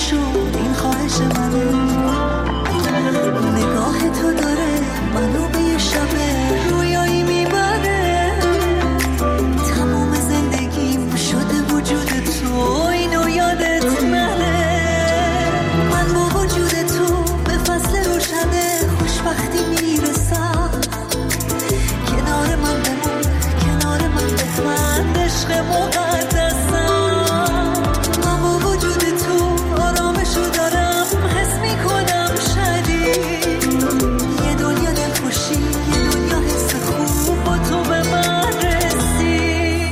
بشو این خواهش منه. نگاه تو داره منو به یه شب رویایی میبره. تمام زندگیم شده وجود تو، اینو یادت نره. من با وجود تو به فصل روشنه خوشبختی میرسم. کنار من بمون، کنار من بخند، عشق مقدسم. من با وجود تو آرامشو دارم، حس میکنم شدید. یه دنیا دلخوشی، یه دنیا حس خوب با تو به من رسید.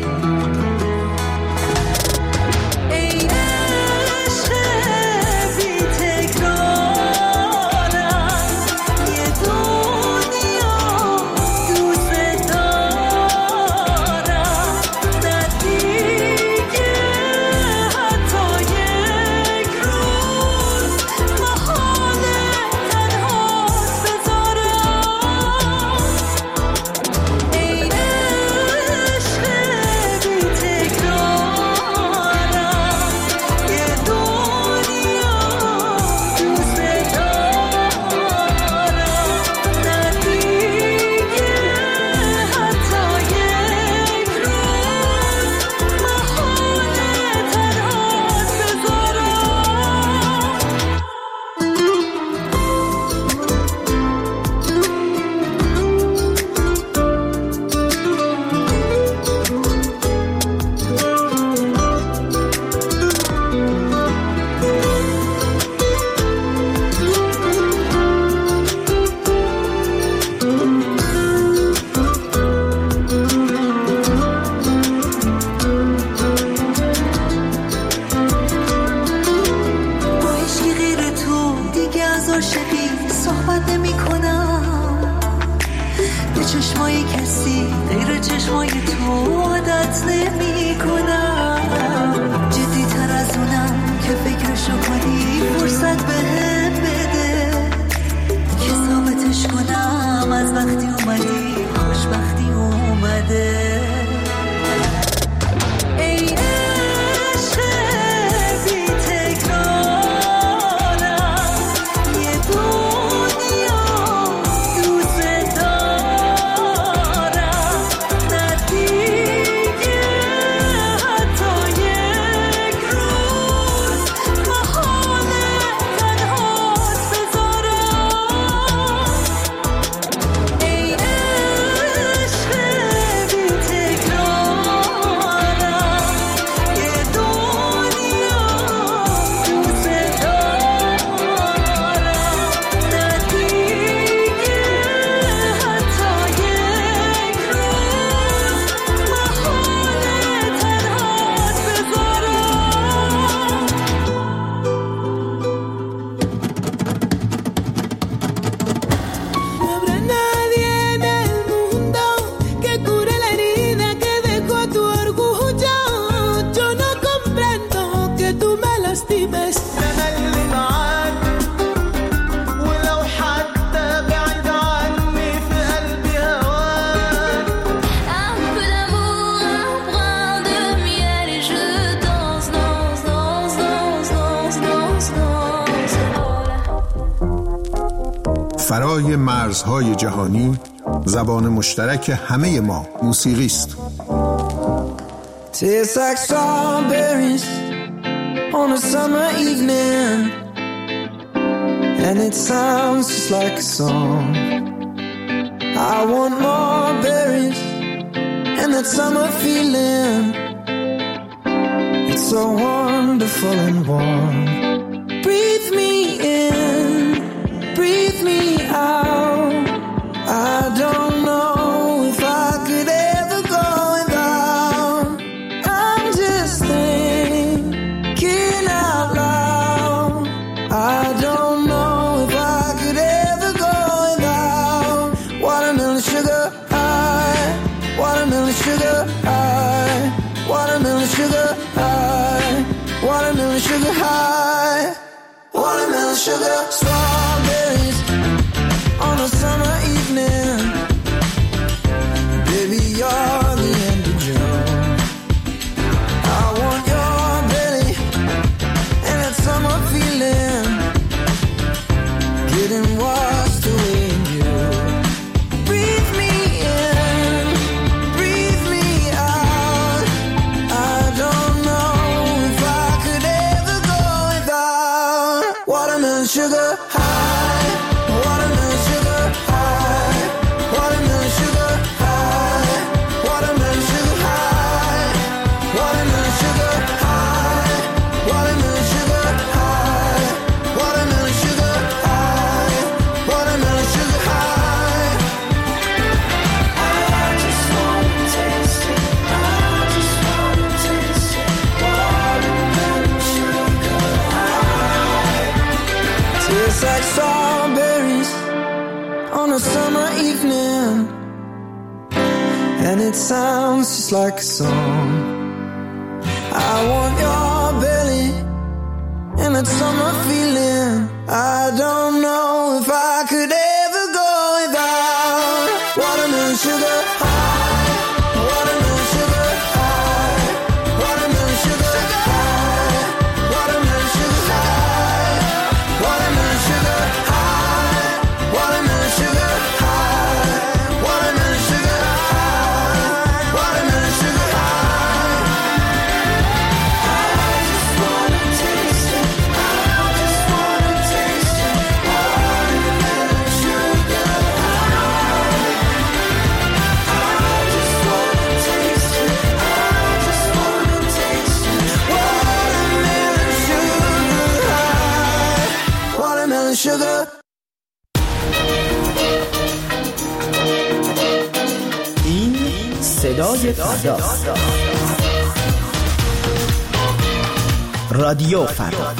ای عشق بی تکرارم، یه دنیا دوست دارم. نه دیگه حتی یک روز محاله تنهات بذارم. ای عشق بی تکرارم، یه دنیا دوست دارم. نه دیگه حتی یک روز محاله تنهات با عشقی غیر تو دیگه از عاشقی صحبت نمی کنم. به چشمای کسی غیر چشمای تو عادت نمی کنم. جدی تر از اونم که فکرشو کنی فرصت بهم بده که ثابتش کنم از وقتی اومدی خوشبختی اومده. ای عشق بی تکرارم، یه دنیا دوست دارم. نه دیگه حتی یک روز محاله تنهات بذارم. ای عشق بی تکرارم، یه دنیا دوست دارم. نه دیگه حتی یک روز محاله تنهات بذارم. No habrá nadie en el mundo que cure la herida que dejó tu orgullo. Yo no comprendo que tú me lastimes. أنا اللي معاك ولو حتى بعيد عني في قلبي هواك. Un peu d'amour, un brin de miel et je danse, danse, danse, danse, danse, danse, danse. فرای مرزهای جهانی زبان مشترک همه ما موسیقی است. Tastes like strawberries on a summer evening, and it sounds just like a song. I want more berries and that summer feeling. It's so wonderful and warm. Breathe me in, breathe me out. I don't know if I could ever go without. I'm just thinking out loud. I don't know if I could ever go without. Watermelon sugar high, watermelon sugar high, watermelon sugar high, watermelon sugar high, watermelon sugar. Strawberries on a summer evening. Baby, you're the end of June. I want your belly and that summer sugar high, watermelon sugar high, watermelon sugar high, watermelon sugar high, watermelon sugar high, watermelon sugar high, watermelon sugar high, watermelon sugar high. I just wanna taste it, I just wanna taste it, watermelon sugar high. Tastes like strawberries on a summer evening, and it sounds just like a song. I want your belly and that summer feeling. I don't know if I could ever go without watermelon sugar high, watermelon sugar high, watermelon sugar high, watermelon sugar high, watermelon sugar high, watermelon sugar high, watermelon sugar high, watermelon sugar high. I just wanna taste it, I just wanna taste it, watermelon sugar high. I just wanna taste it, I just wanna taste it, watermelon sugar high, watermelon sugar. این صدای فرداست. رادیو فردا.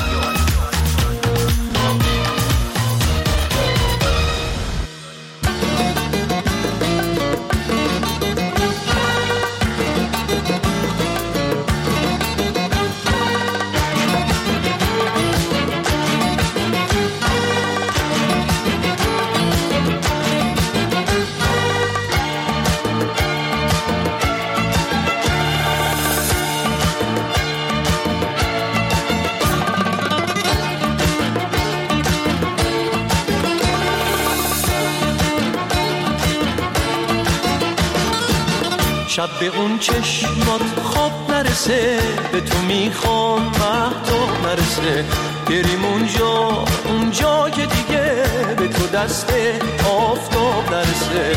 شب به اون چشمات خواب نرسه، به تو میخوام مهتاب نرسه، بریم اونجا که دیگه به تو دست آفتاب نرسه.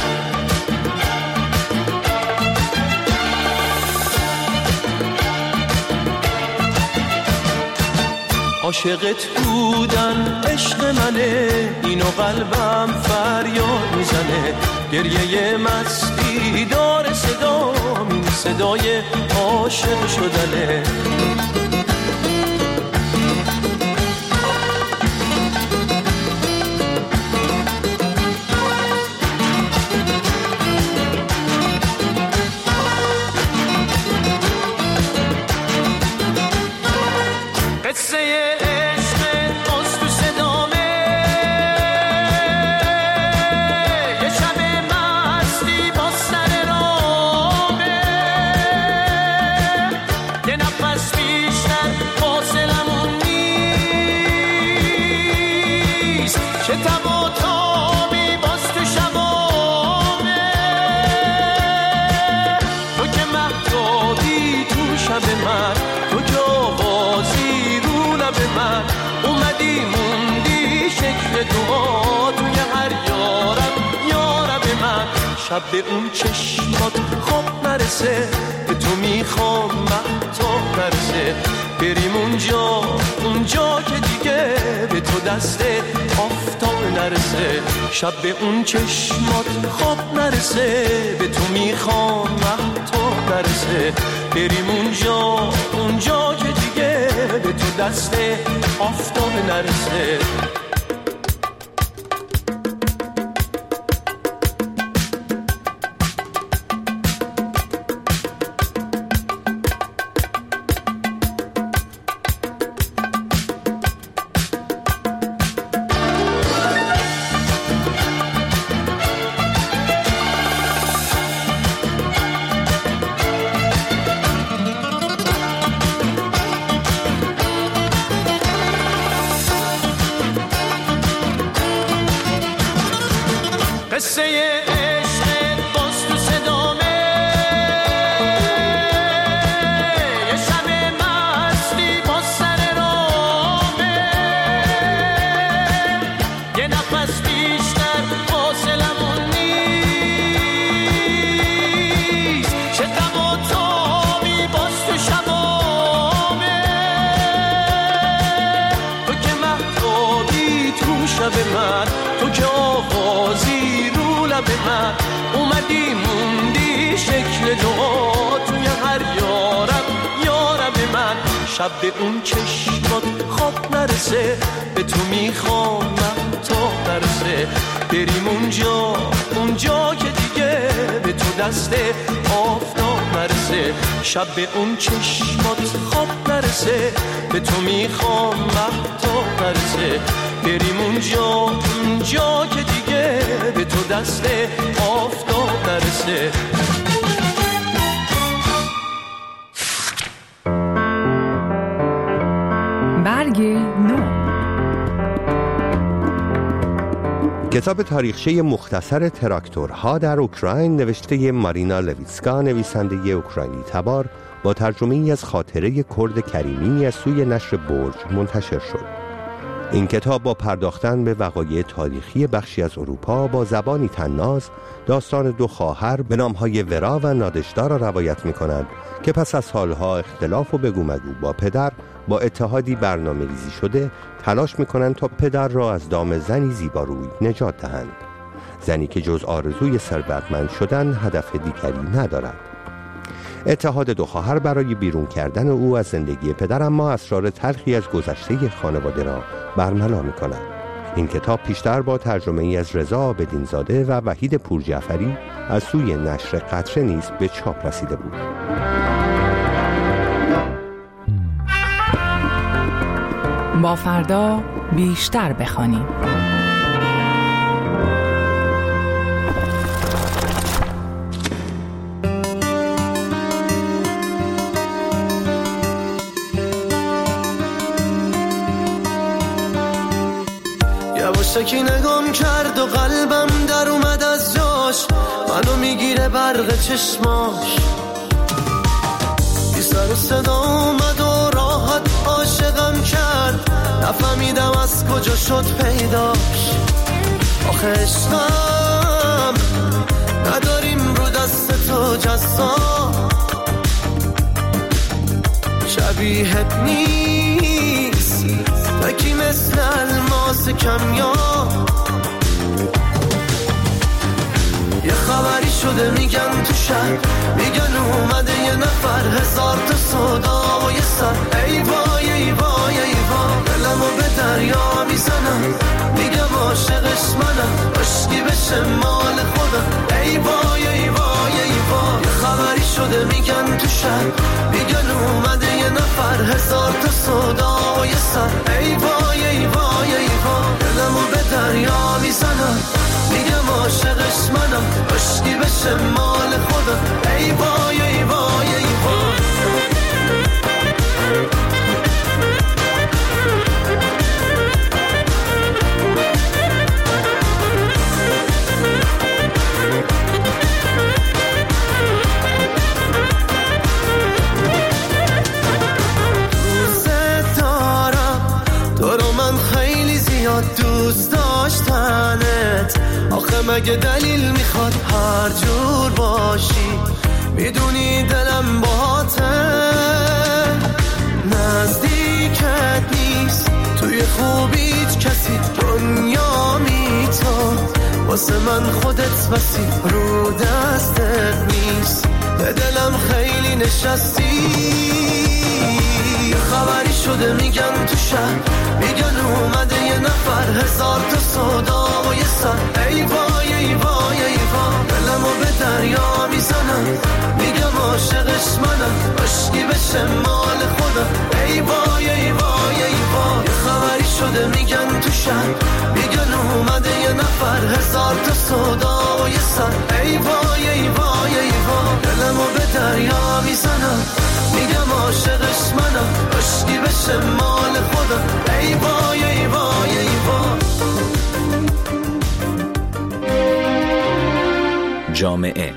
عاشقت بودن عشق منه، اینو قلبم فریاد میزنه، گریه مستی داره صدام، این صدای عاشق شدنه. شب به اون چشمات خواب نرسه، به تو میخوام مهتاب نرسه، بریم اونجا که دیگه به تو دست آفتاب نرسه. شب به اون چشمات خواب نرسه، به تو میخوام مهتاب نرسه، بریم اونجا که دیگه به تو دست آفتاب نرسه. شب من، تو که آوازی رو لب من، اومدی موندی شکل دعا توی هر یارم من. شب به اون چشمات خواب نرسه، به تو میخوام من تا نرسه، بریم اونجا که دیگه به تو دست آفتاب نرسه. شب به اون چشمات خواب نرسه، به تو میخوام من تا نرسه، بریم اونجا که دیگه به تو دست آفتاب نرسه. برگ نو. کتاب تاریخچه مختصر تراکتورها در اوکراین نوشته مارینا لویتسکا، نویسنده اوکراینی تبار، با ترجمه‌ای از خاطره کرد کریمی از سوی نشر برج منتشر شد. این کتاب با پرداختن به وقایع تاریخی بخشی از اروپا با زبانی طناز داستان دو خواهر به نامهای ورا و نادشدا را روایت می‌کند که پس از سالها اختلاف و بگو مگو با پدر با اتحادی برنامه‌ریزی شده تلاش می‌کنند تا پدر را از دام زنی زیباروی نجات دهند. زنی که جز آرزوی ثروتمند شدن هدف دیگری ندارد. اتحاد دو خواهر برای بیرون کردن او از زندگی پدر اما اسرار تلخی از گذشته خانواده را برملا می‌کند. این کتاب پیشتر با ترجمه‌ای از رضا عابدین‌زاده و وحید پورجعفری از سوی نشر قطره نیز به چاپ رسیده بود. با فردا بیشتر بخوانیم. یواشکی نگام کرد و قلبم در اومد از جاش، منو میگیره برق چشماش، بی سر و صدا اومد و راحت عاشقم کرد، نفهمیدم از کجا شد پیداش. آخه عشقم نداریم رو دست تو جزا، شبیهت نیست نکی مثل الماس کمیاب. یه خبری شده میگن تو شهر، میگن اومده یه نفر، هزار تا صدا و یه سر. ای وای ای وای ای وای، دلمو به دریا میزنم، میگم عاشقش منم، عشقی بشه مال خودم. ای وای ای وای ای وای، یه خبری شده میگن تو شهر، میگن اومده یه نفر، هزار تا صدا و یه سر. ای وای ای وای ای وای، دلمو به دریا میزنم، میگم عاشقش منم، عشقی بشه مال خودم. ای وای ای وای ای وای. دوست دارم تو رو من خیلی زیاد دوست داشتنت، آخه مگه دلیل میخواد هر جور باشی، میدونی دلم باهاته، نزدیکت نیست توی خوبیت کسی، دنیا می تو واسه من خودت بسی، رو دستت نیست به دلم خیلی نشستی. خبری شده میگن تو شهر، میگن اومده یه نفر، هزار تا صدا و یه سر. ای وای ای وای ای وای، دلمو به دریا میزنم، میگم عاشقش منم، عشقی بشه مال خودم. ای وای ای وای ای وای، یه خبری شده میگن تو شهر، میگن اومده یه نفر، هزار تا صدا و یه سر. ای وای ای وای ای وای، دلمو به دریا میزنم، میگم عاشقش منم، عشقی بشه مال خودم. ای وای ای وای ای وای. جامعه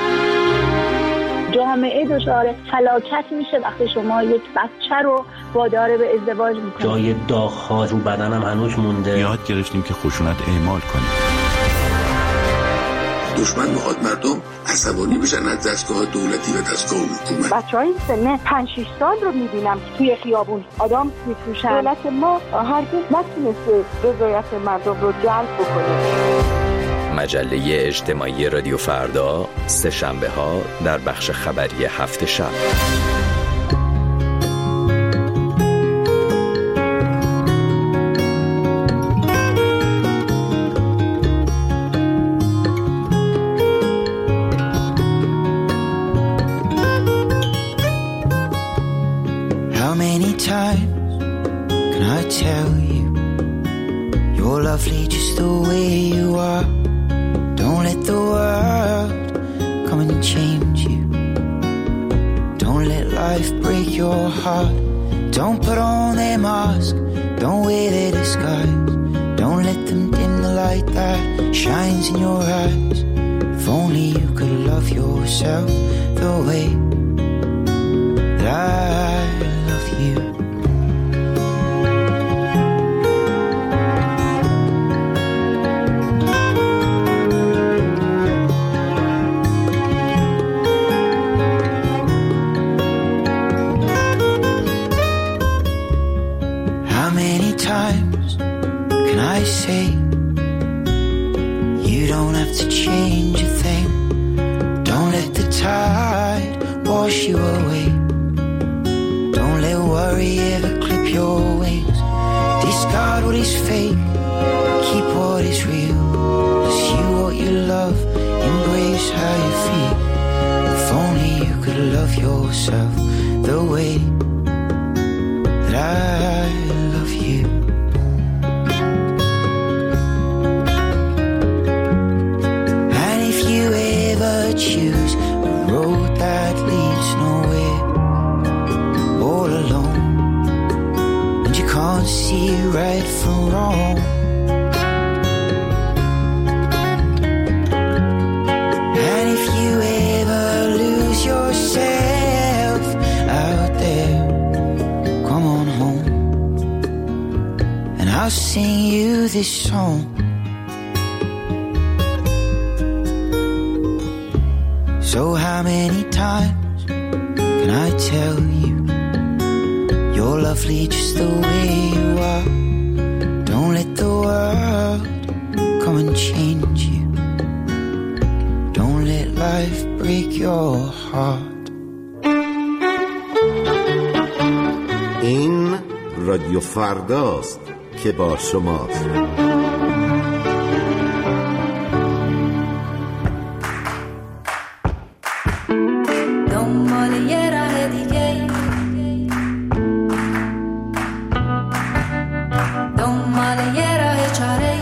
دچار فلاکت میشه وقتی شما یک بچه رو وادار به ازدواج میکنید. جای داغ‌ها رو بدنم هنوز مونده. یاد گرفتیم که خشونت اعمال کنیم. دشمن میخواد مردم عصبانی بشن از دستگاه دولتی و دستگاه حکومت. بچهای سن 5-6 سال رو میبینم که توی خیابون آدم میفروشن. دولت ما هرگز نتونسته رضایت مردم رو جلب بکنه. مجله اجتماعی رادیو فردا، سه شنبه ها در بخش خبری هفت شب. How many times can I tell you you're lovely just the way you are? Don't let the world come and change you. Don't let life break your heart. Don't put on their mask, don't wear their disguise. Don't let them dim the light that shines in your eyes. If only you could love yourself the way that I love you. How many times can I say you don't have to change a thing? Don't let the tide wash you away. Don't let worry ever clip your wings. Discard what is fake, keep what is real. Pursue what you love, embrace how you feel. If only you could love yourself the way that I love you. And if you ever choose a road that leads nowhere, all alone, and you can't see right from wrong, and if you ever lose yourself out there, come on home, and I'll sing you this song. So how many times can I tell you you're lovely just the way you are? Don't let the world come and change you. Don't let life break your heart. این رادیو فرداست که با شماست. دنبال یه راه دیگه، دنبال یه راه چاره،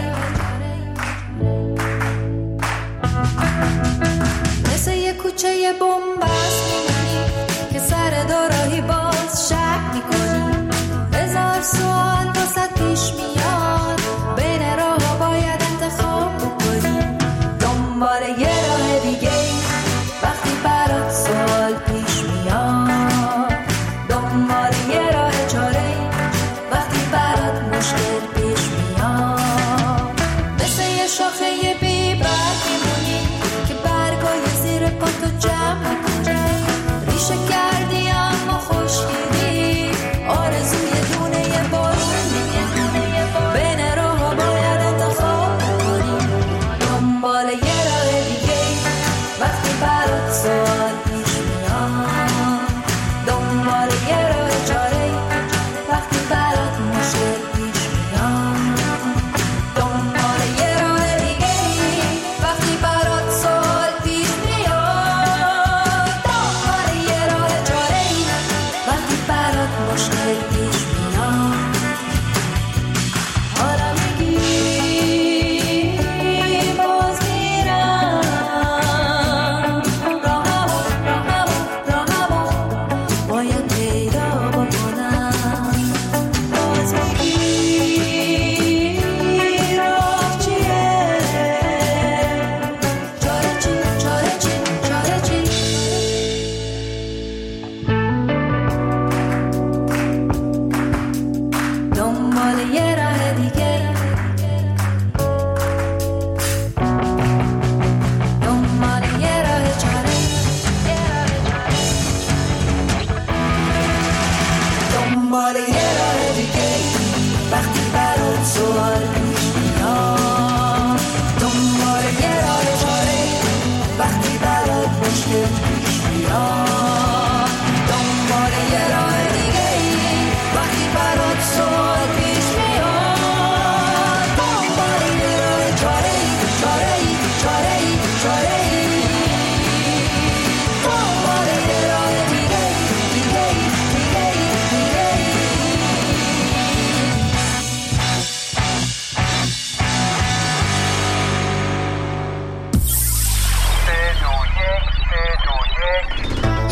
مثل یه کوچه یه بنبست میمونی که سر دوراهی باز شک میکنی. هزار سوال واسه پیش میاد، بین راه باید انتخاب بکنی. دنبال یه راه دیگه وقتی برات سوال پیش میاد، دنبال یه راه چاره وقتی برات مشکل پیش میاد. مثل یه شاخه بی برگ میمونی که برگای زیر پاتو جمع میکنی.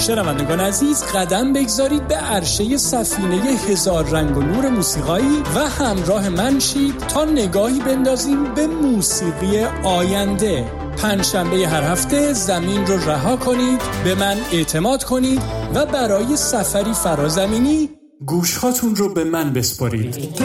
شنوندگان عزیز قدم بگذارید به عرشه سفینه هزار رنگ و نور موسیقایی و همراه من شید تا نگاهی بندازیم به موسیقی آینده. پنجشنبه هر هفته زمین رو رها کنید، به من اعتماد کنید و برای سفری فرازمینی گوشهاتون رو به من بسپارید.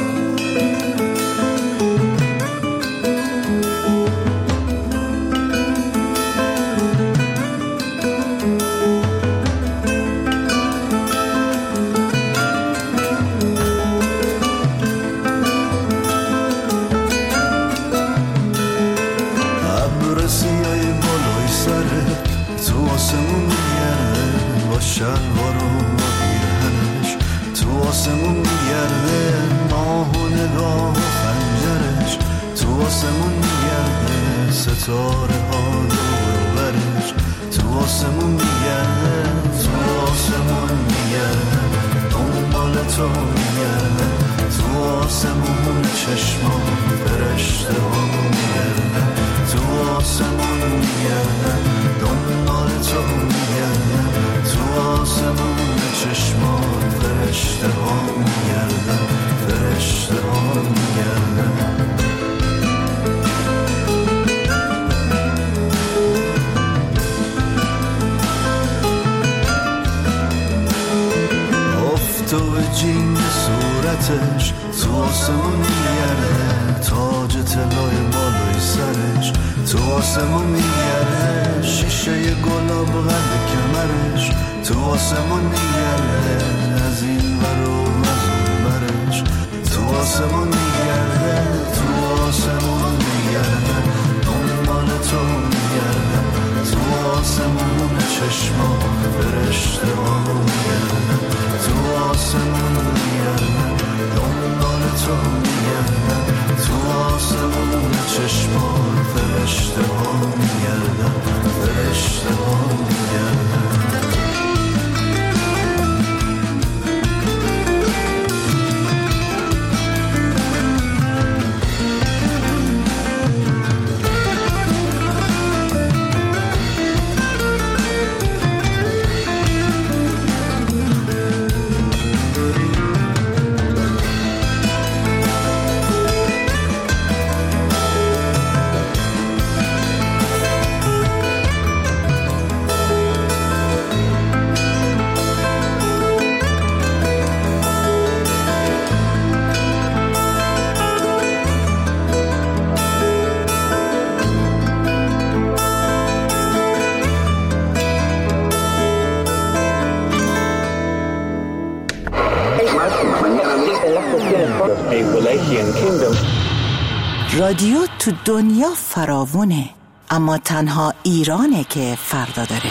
رادیو تو دنیا فراوونه، اما تنها ایرانه که فردا داره.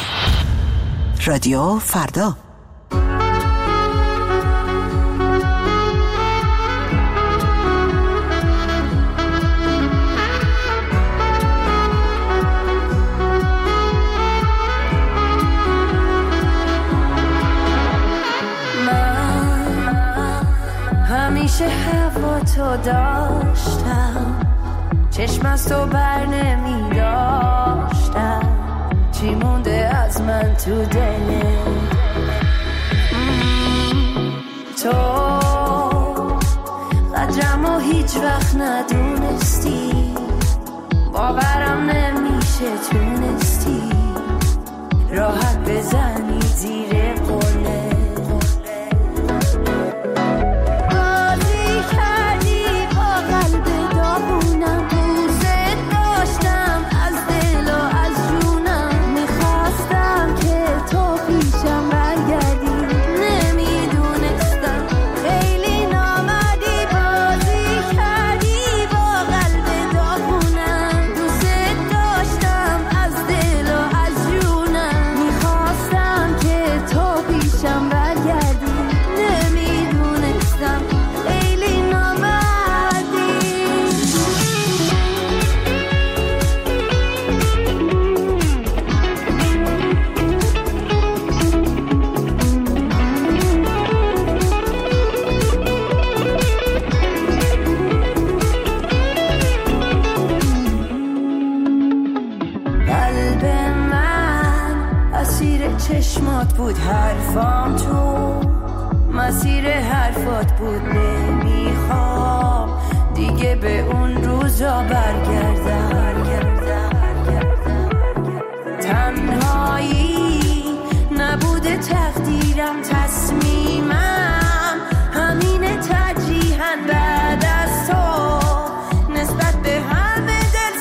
رادیو فردا. همیشه هوا تو داشتم، چشم از تو بر نمی داشتم، چی مونده از من تو دلت؟ تو قدرمو هیچ وقت ندونستی، باورم نمیشه تونستی راحت بزنی زیر قله. چشمات بود حرفام، تو مسیر حرفات بود. نمیخوام دیگه به اون روزا برگردم. تنهایی نبوده تقدیرم، تصمیمم همینه ترجیحاً بعد از تو نسبت به همه دل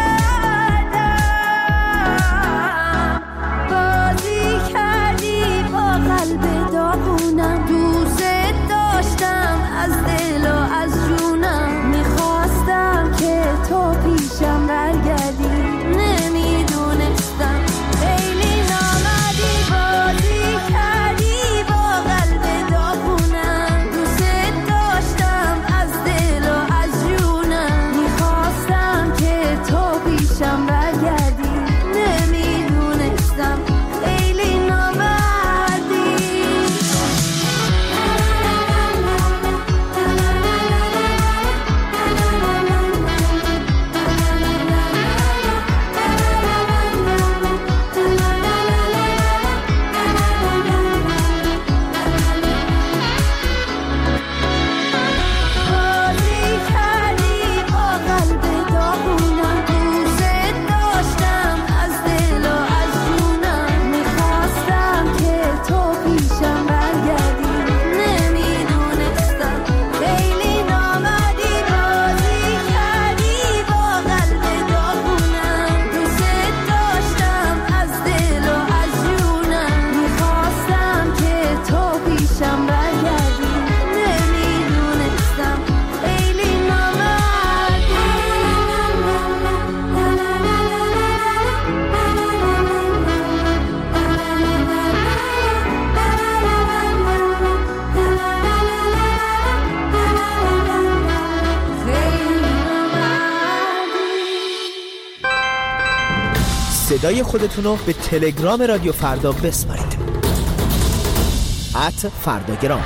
سردم. بازی کردی با قلب داغونم، دوست داشتم از دل و از جونم، میخواستم که تو پیشم برگردی، نمیدونستم خیلی نامدی. بازی کردی با قلب داغونم، دوست داشتم از دل و از جونم، میخواستم که تو پیشم برگردی، نمیدونستم خیلی نامدی. بازی کردی با قلب داغونم، دوست داشتم از دل و از جونم، میخواستم که تو پیشم برگردی، نمیدونستم خیلی نامدی. بازی کردی با قلب داغونم، دوست داشتم از دل و از جونم، میخواستم که تو پیشم برگردی، نمیدونستم خیلی صدای خودتونو به تلگرام رادیو فردا بسپارید. @فرداگرام.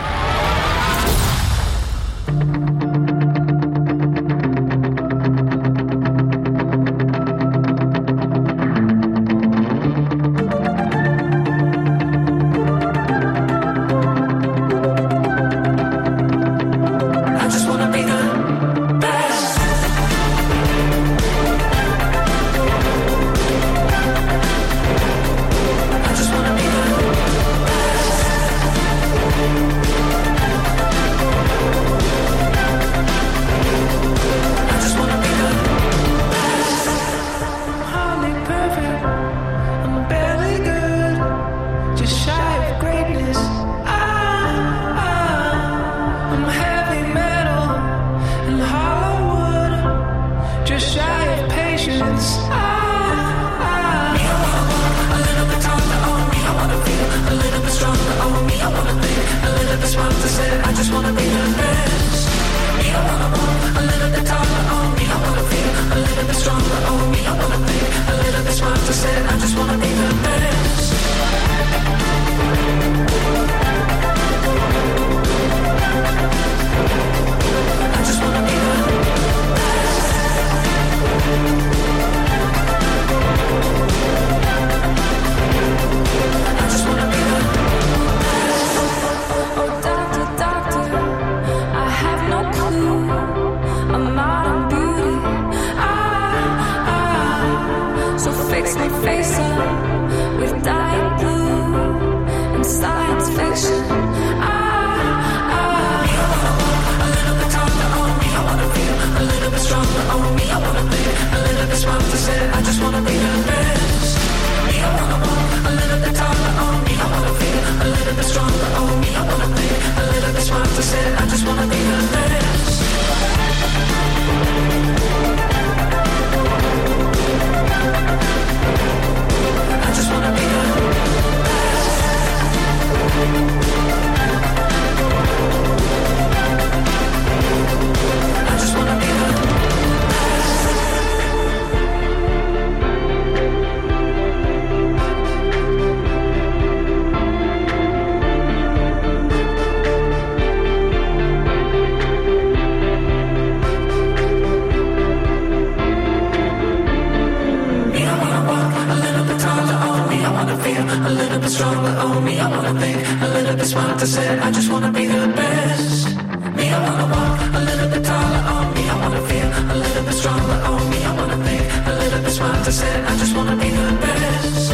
a little bit stronger. I wanna think a little bit smart to say I just wanna be the best. Me, I wanna walk a little bit taller on me. I wanna feel a little bit stronger on me. I wanna think a little bit smart to say I just wanna be the best.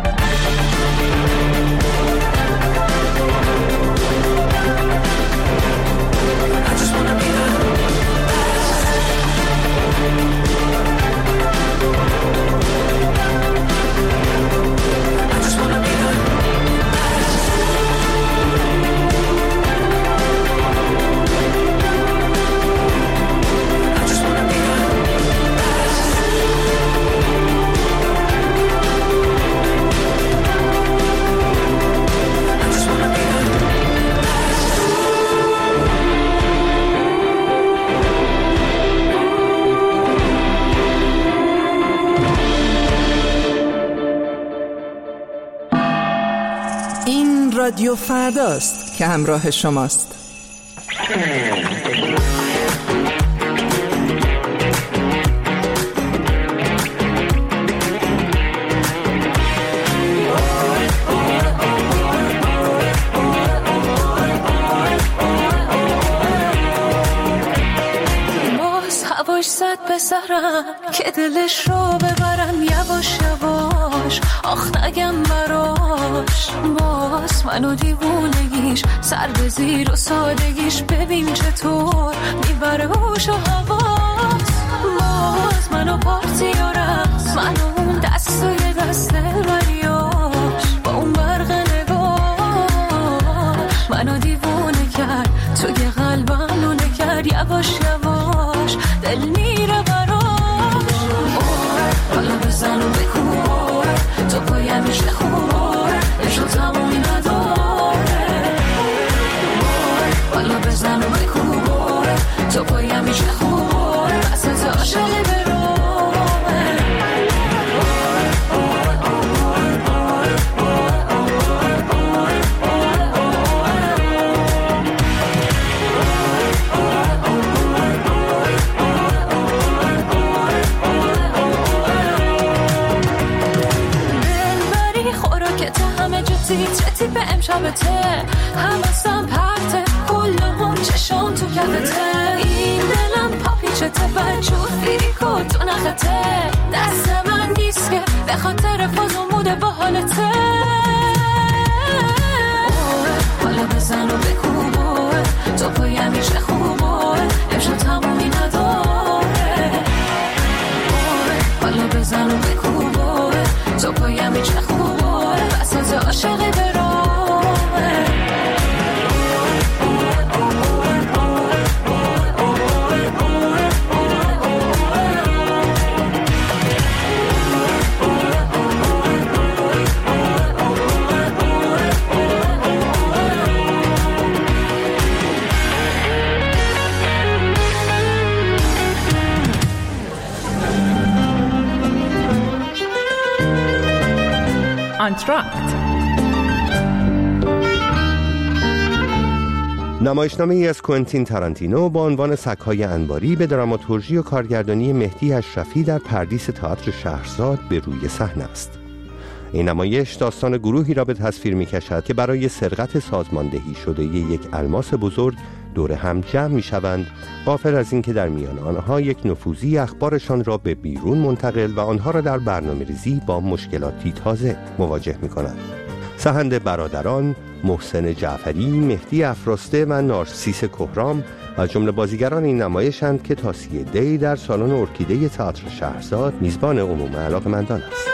I just wanna be the رادیو فرداست که همراه شماست. باز هواش زد به سرم که دلش رو ببرم یواش یواش، آخ نگم براش. باز منو دیوونگیش سر به زیر و سادگیش ببین چطور میبره هوش و حواس. باز منو پارتی و رقص، منو اون دستای دست ولیاش، با اون برق نگاه منو دیوونه کرد، توی قلبم نونه کرد یواش یواش، دل میره براش. حالا بزن و بکن تو پایم میشه خوبار عشق تمومی نداره. حالا بزن و بکن تو پایم میشه خوبار وسط عاشقی برامه. چتی به امشبته همستم پرته کلهم چشم تو کفته، این دلم پاپیچته بجور فیریکو تو نخته، دست من نیست که به خاطر فاز و موده با حالته. حالا بزن و بکوبه تو پایم میشه خوبه امشب تمومی نداره. حالا بزن و بکوبه تو پایم میشه خوبه وسط عاشقی برامه. آنتراکت نمایشنامه‌ای از کوئنتین تارانتینو با عنوان سگ‌های انباری به دراماتورژی و کارگردانی مهدی اشرفی در پردیس تئاتر شهرزاد به روی صحنه است. این نمایش داستان گروهی را به تصویر می‌کشد که برای سرقت سازماندهی شده یک الماس بزرگ دور هم جمع می‌شوند، غافل از اینکه در میان آنها یک نفوذی اخبارشان را به بیرون منتقل و آنها را در برنامه‌ریزی با مشکلاتی تازه مواجه می‌کند. سهند برادران، محسن جعفری، مهدی افراسته و نارسیس کهرام از جمله بازیگران این نمایشند که تا 30 دی در سالن ارکیده تئاتر شهرزاد میزبان عموم علاقه‌مندان است.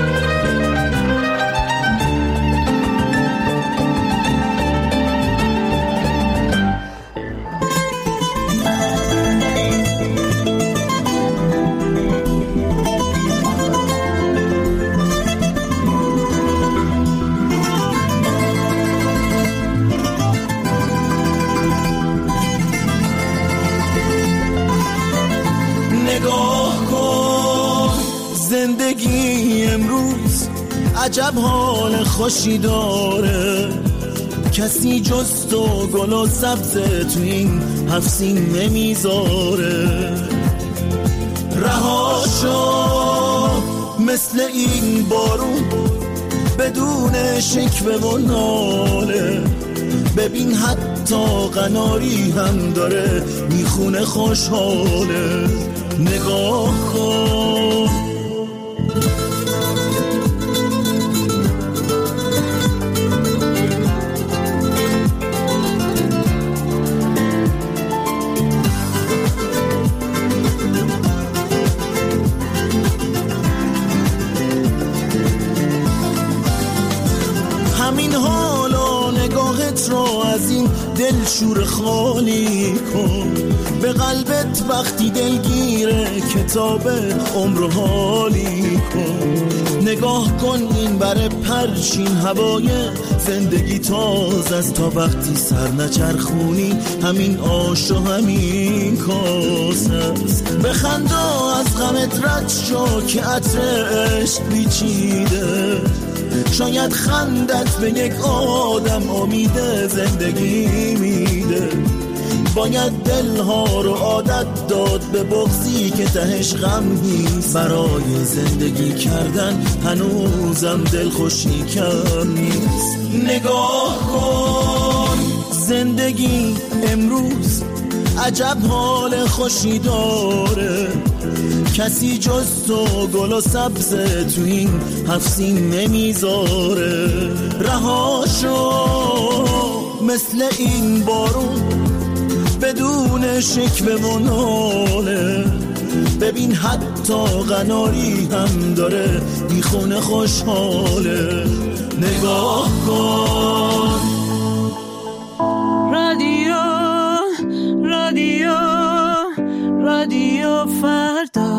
زندگی امروز عجب حال خوشی داره، کسی جز تو گل و سبز تو این هفسین نمیذاره. رها شو مثل این بارون بدون شکوه و ناله. ببین حتی قناری هم داره میخونه خوشحاله. نگاه کن همین حالا نگاهت رو از این دل شور خالی کن. به قلبت وقتی دلگیره کتاب عمر حالی کن. نگاه کن این بره پرچین هوای زندگی تازه است. تا وقتی سر نچرخونی همین آش و همین کاسه است. بخندا از غمت رد شو که عطر عشق پیچیده. شاید خندت به یک آدم امید زندگی میده. باید دلها رو عادت داد به بغضی که تهش غم نیست. برای زندگی کردن هنوزم دل خوشی کم نیست. نگاه کن زندگی امروز عجب حال خوشی داره. کسی جز تو گل و سبز تو این هفسین نمیذاره. رهاشو مثل این بارون بدون شکوه و ناله. ببین حتی قناری هم داره میخونه خوشحاله. نگاه کن رادیو رادیو رادیو فردا.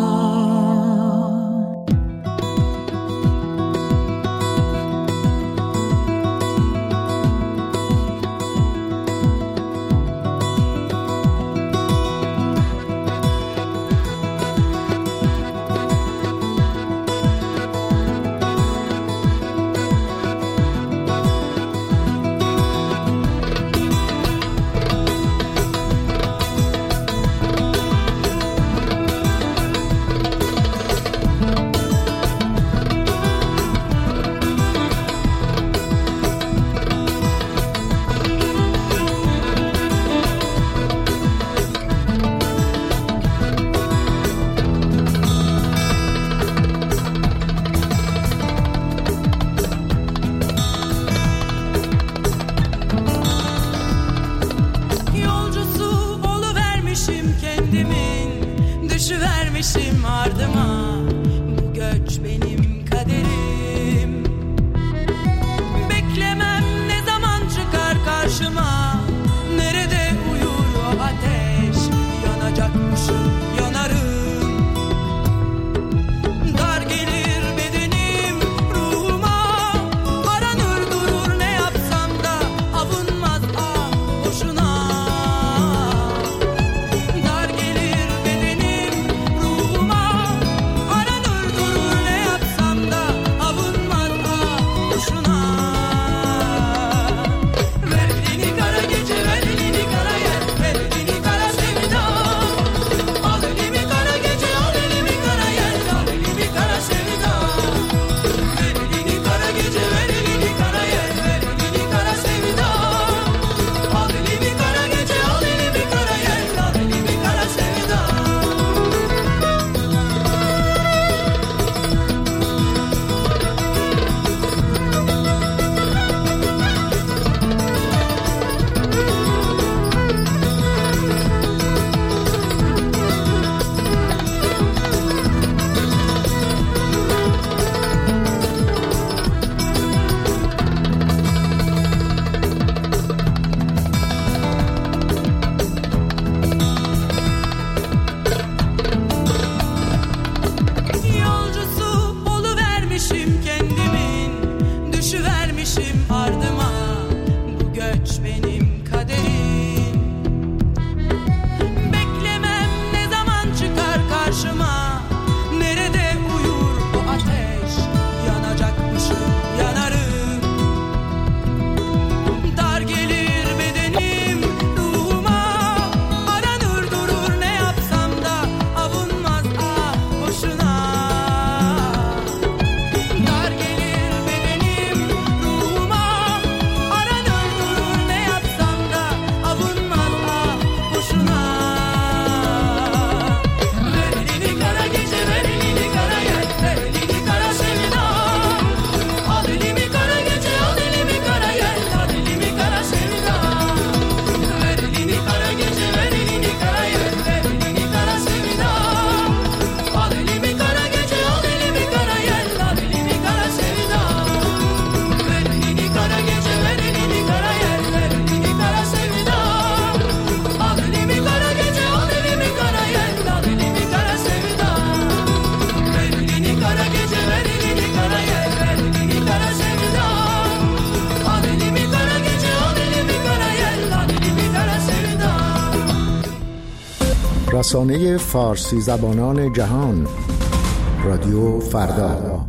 رسانه فارسی زبانان جهان، رادیو فردا.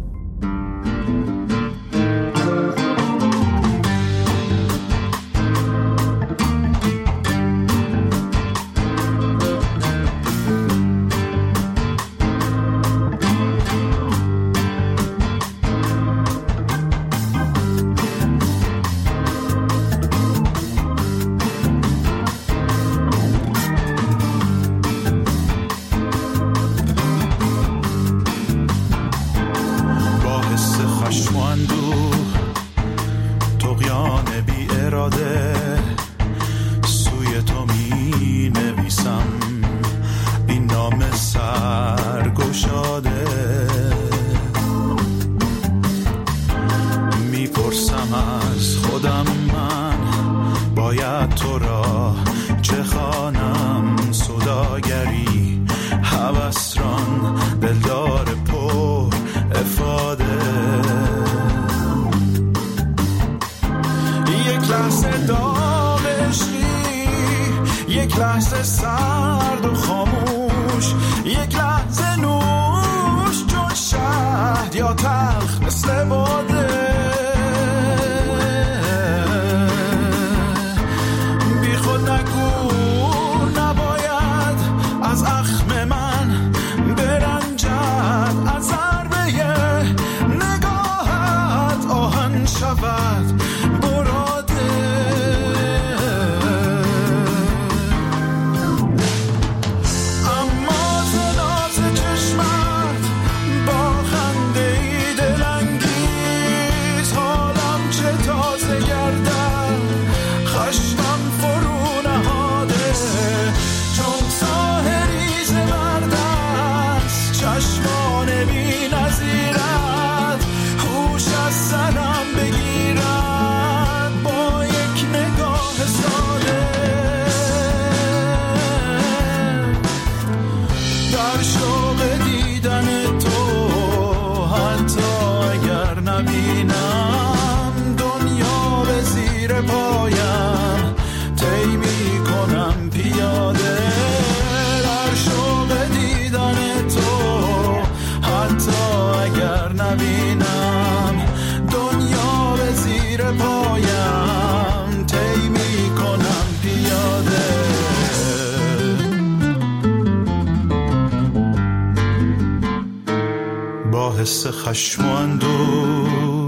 یک لحظه سرد و خاموش، یک لحظه نوش چون شهد یا تلخ مثل باده، بی خود نگو نباید از اخم من برنجد، از ضربه نگاهت آهن شود براده. حس خشم و اندوه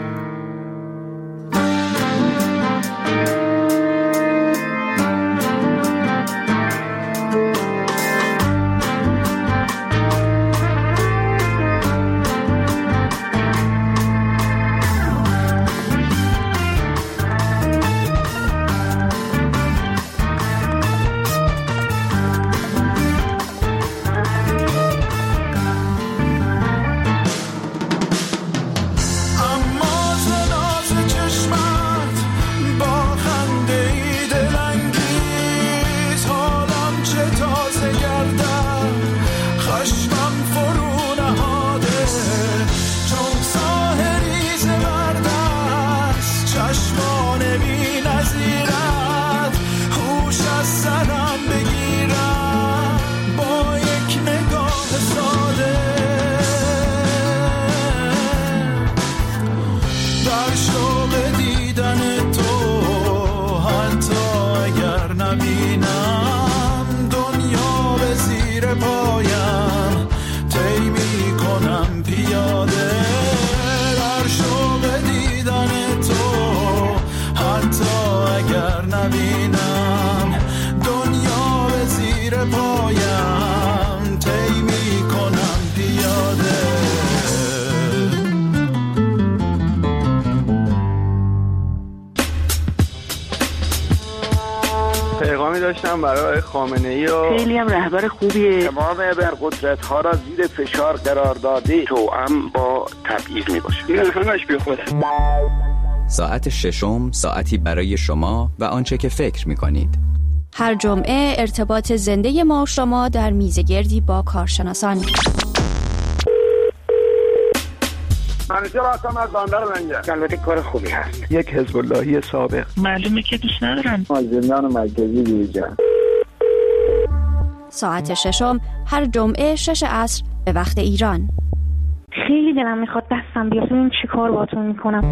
داشتم برای خامنه‌ای و خیلی هم رهبر خوبیه. تمام ابرقدرت‌ها را زیر فشار قرار داده، توأم با تبعیض میباشه. این همش بی خوده. ساعت ششم، ساعتی برای شما و آنچه که فکر میکنید. هر جمعه ارتباط زنده ما و شما در میزگردی با کارشناسان. منیجر هستم از بندر لنگر. البته کار خوبی هست. یک حزب اللهی سابق. معلومه که دوست ندارن. از زندان مرکزی بیرون. ساعت 6 هر جمعه 6 عصر به وقت ایران. خیلی دلم میخواد دستم بیاد ببین چی کار باهاتون میکنم.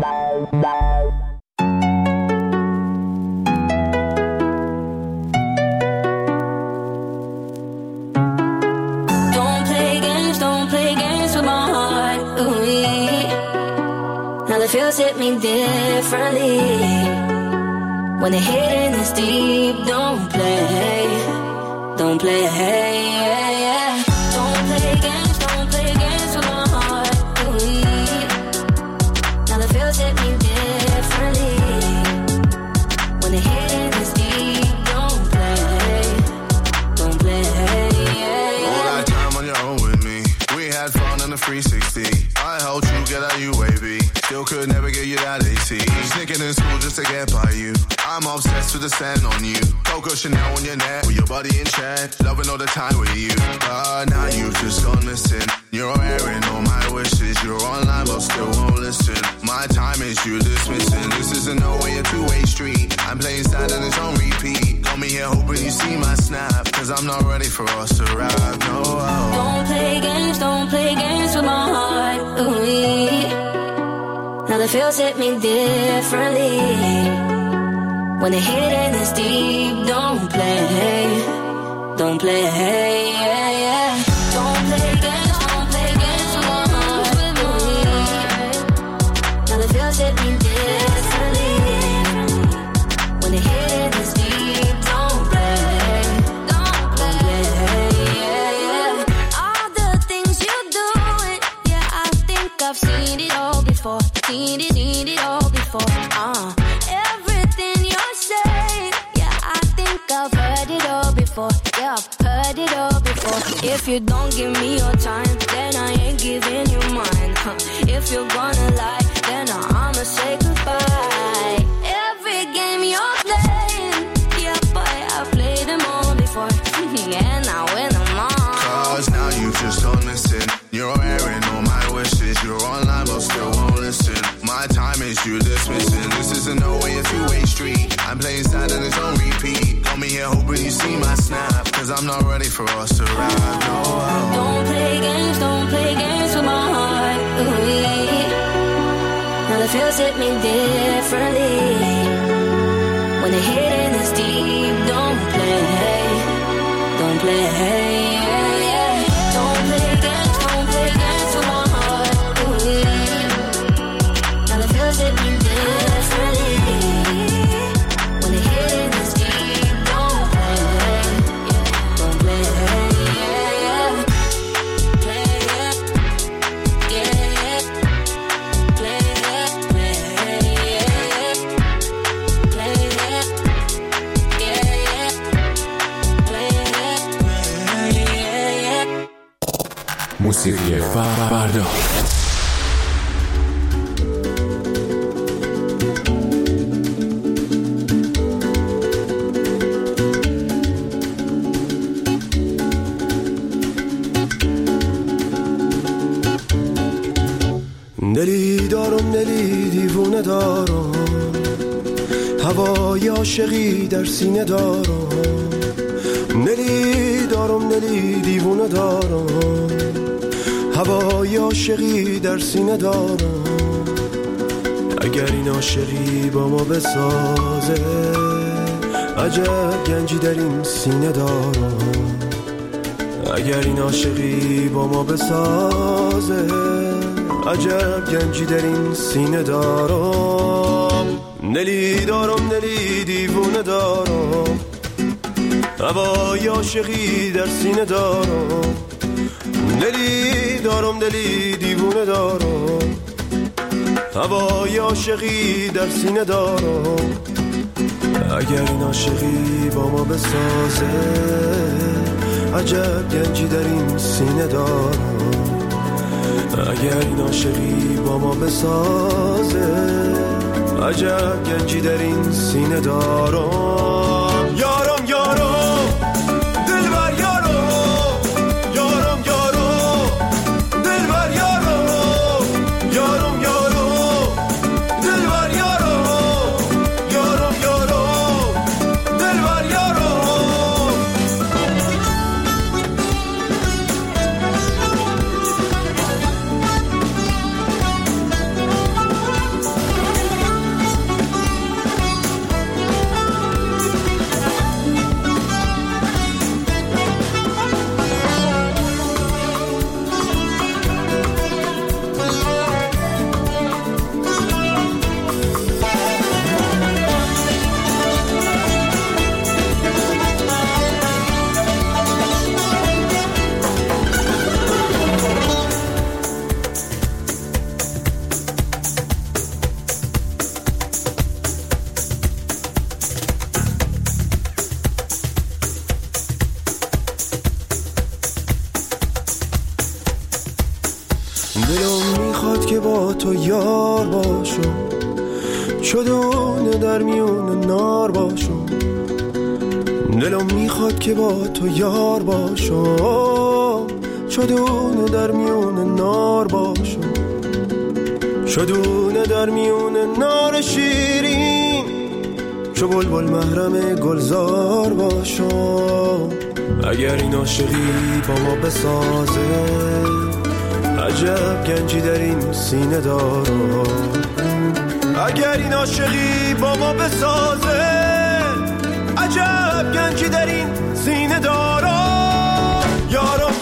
Now the feels hit me differently. When the hitting is deep, don't play, don't play, yeah. Don't play games with my heart. Ooh. Now the feels hit me differently. When the hitting is deep, don't play, don't play, yeah. All that time on your own with me, we had fun in the 360. I helped you get out UAV. Still could never get you that AC. Sneaking in school just to get by you. I'm obsessed with the scent on you. Coco Chanel on your neck, with your body in check. Loving all the time with you. But now you've just gone missing. You're airing all my wishes. You're online but still won't listen. My time is you dismissing. This isn't no way a two-way street. I'm playing sad and it's on repeat. Got me here hoping you see my snap. Cause I'm not ready for us to ride. No. Don't play games with my heart. Ooh. Now the feels hit me differently. When the hitting is deep, don't play, don't play, yeah, yeah. Don't play games with my heart. Now the feels hit me differently. When the hitting is deep, don't play, yeah, yeah. All the things you're doing, yeah, I think I've seen it all before. Seen it all before. Everything you're saying, yeah, I think I've heard it all before. Yeah, I've heard it all before. If you don't give me your time, then I ain't giving you mine. If you're gonna lie, then I'ma say goodbye. Every game you're playing, yeah, boy, I've played them all before. And I win them all. Cause now you've just gone missing. You're airing all my wishes. You're online but still won't listen. My time is you dismissing. This isn't no way a two-way street. I'm playing sad and it's on repeat. Got me here hoping you see my snap. Cause I'm not ready for us to ride. No. Don't play games with my heart. Ooh. Now the feels hit me differently. When the hitting is deep, don't play, yeah, yeah. Don't play games with my heart. Ooh. Now the feels hit me differently. When the hitting is deep, don't play, yeah, yeah. Play, yeah, yeah, play, yeah, play, yeah, play, yeah, yeah, play, yeah. موسیقی فردا. دلی دارم دلی دیوونه دارم هوای عاشقی در سینه دارم دلی دارم دلی دیوونه دارم هوای عاشقی در سینه دارم اگر این عاشقی با ما بسازه عجب گنجی در این سینه دارم اگر این عاشقی با ما بسازه عجب گنجی در این سینه دارم دلی دارم دلی دیوونه دارم هوای عاشقی در سینه دارم دلی دارم دلی دیوونه دارم هوای عاشقی در سینه دارم اگر این عاشقی با ما بسازه عجب گنجی در این سینه دارم اگر این عاشقی با ما بسازه عجب گنجی در این سینه دارم یارم یارم دلبر یارم یارم یارم دلبر یارم یارم یارم دلبر یارم یارم یارم دلبر یارم دلم میخواد که با تو یار باشم، چدونه در میون نار باشم. دلم میخواد که با تو یار باشم، چدونه در میون نار باشم. چدونه در میون نار شیرین، چو بلبل محرم گلزار باشم. اگر این عاشقی با ما بسازه، عجب گنجی در این سینه دارم. اگر این عاشقی با ما بسازه، عجب گنجی در این سینه دارم. یارو